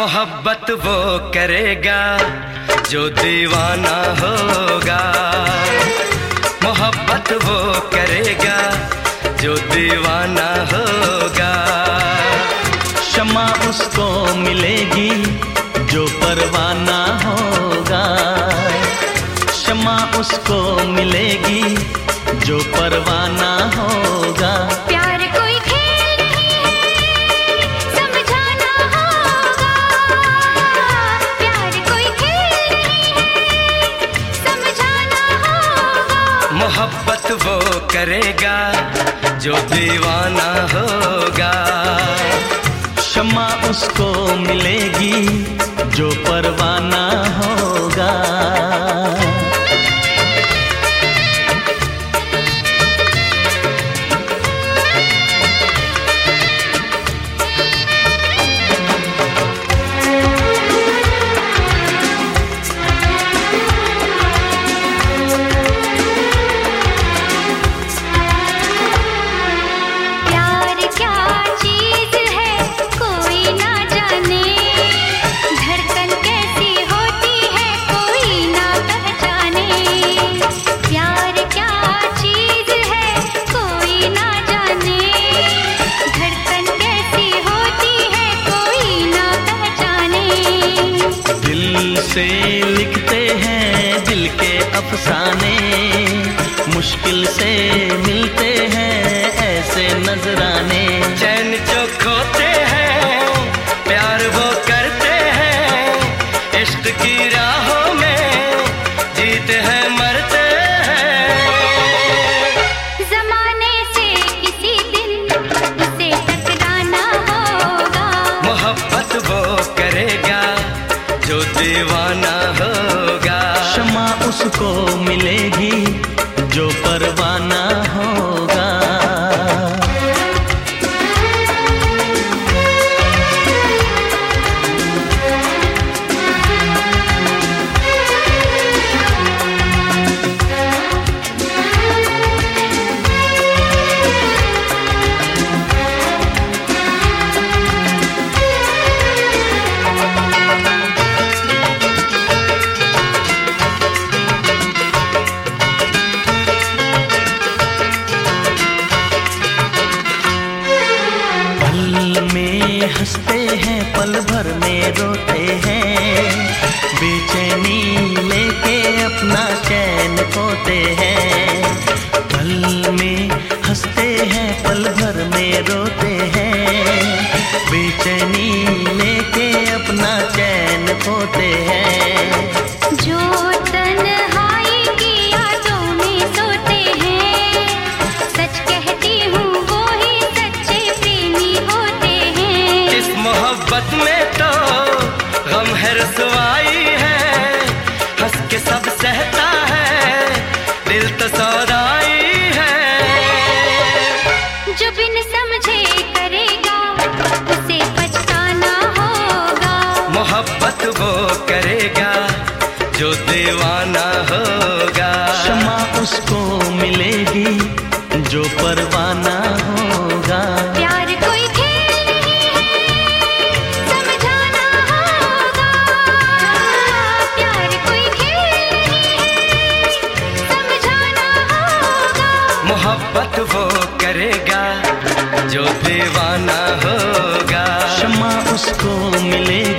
मोहब्बत वो करेगा जो दीवाना होगा। मोहब्बत वो करेगा जो दीवाना होगा। क्षमा उसको मिलेगी जो परवाना होगा। क्षमा उसको मिलेगी जो परवाना होगा। प्यार कोई खेल नहीं है, समझाना होगा। प्यार कोई खेल नहीं है, समझाना होगा। मोहब्बत वो करेगा जो दीवाना होगा। क्षमा उसको मिलेगी जो परवाना होगा। से लिखते हैं दिल के अफसाने, मुश्किल से मिलते हैं ऐसे नजराने। चैन जो खोते हैं प्यार वो करते हैं, इश्क की राहों में जीते हैं मरते हैं। ज़माने से किसी दिन उसे टकराना होगा। मोहब्बत वो करेगा जो दीवाना होगा। क्षमा उसको मिलेगी जो परवाना होगा। हंसते हैं पल भर में रोते हैं, बेचैनी लेके अपना चैन खोते हैं। पल में हंसते हैं पल भर में रोते हैं, बेचैनी लेके अपना चैन खोते हैं। जो तन्हाई की यादों में सोते हैं, सच कहती हूँ वो ही सच्चे प्रेमी होते हैं। इस मोहब्बत में तो गम है रसवाई है, हंस के सब सहता है दिल तो सौदाई है। जो बिन समझे करेगा उसे पछताना होगा। मोहब्बत वो करेगा जो दीवाना होगा। क्षमा उसको मिलेगी जो परवाना होगा। प्यार कोई खेल नहीं है, समझाना होगा। प्यार कोई खेल नहीं है, समझाना होगा। मोहब्बत वो करेगा जो दीवाना होगा। क्षमा उसको मिलेगी